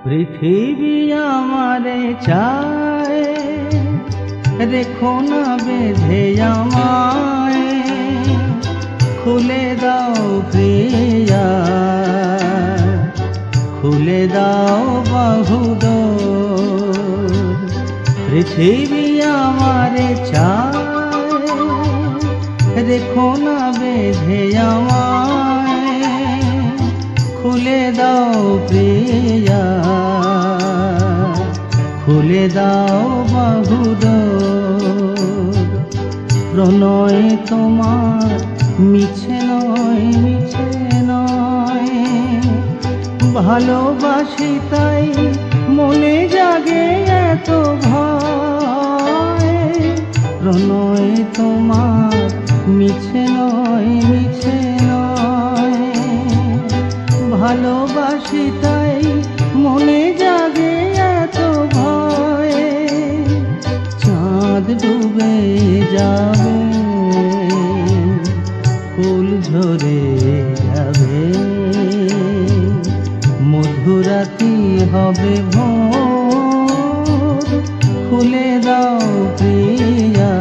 পৃথিবী আমারে চায়, রেখো না বেঁধে আমায়, খুলে দাও প্রিয়া, খুলে দাও বাহুদোর। পৃথিবী আমারে চায়, রেখো না বেঁধে আমায়, খুলে দাও প্রিয়া, খুলে দাও বাহুদোর। প্রণয় তোমার মিছে নয়, মিছে নয়, ভালোবাসি তাই মনে জাগে এত ভয়। প্রণয় তোমার মিছে নয়, মিছে নয়, ভালোবাসি তাই মনে জাগে এত ভয়। চাঁদ ডুবে যাবে, ফুল ঝরে যাবে, মধুরাতি হবে ভোর। খুলে দাও প্রিয়া,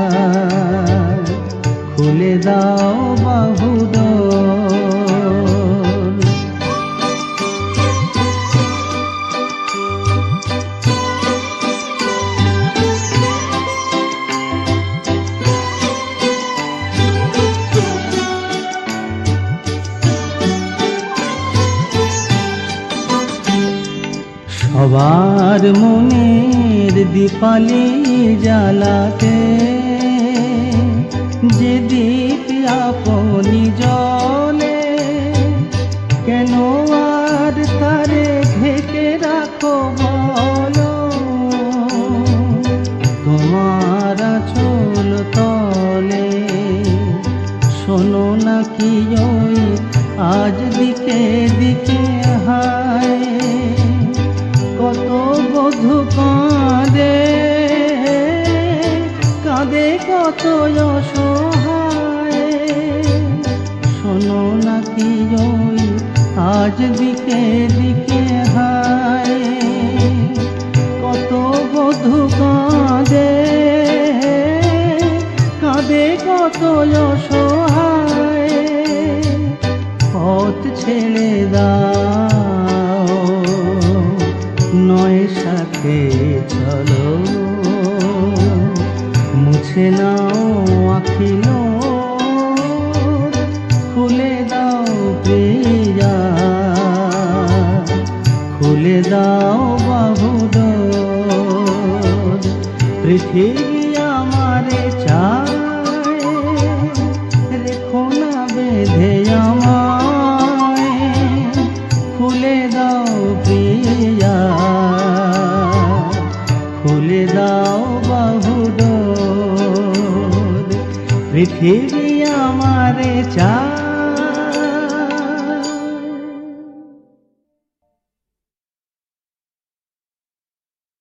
খুলে দাও বাহুদোর। সবার মনের দীপালি জ্বালাতে, যে দীপ আপনি জ্বলে, কেন আর তারে ঢেকে রাখো বলো। তোমার আঁচল তলে শোনো নাকি ওই আজ দিকে দিকে হায়। কত বধূ কাঁদে, কাঁদে কত অসহায়, শোনো নাকি ওই আজ দিকে দিকে হায়। কত বধূ কাঁদে, কাঁদে কত অসহায়, পথ ছেড়ে দাও, নয় সাথে চলো, মুছে নাও আখিল, খুলে দাও প্রিয়া, খুলে দাও বাহুদোর। পৃথিবী আমারে চায়, রেখো না বেঁধে আমায়, খুলে দাও প্রিয়া, খুলে দাও বাহুদোর। পৃথিবী আমারে চায়।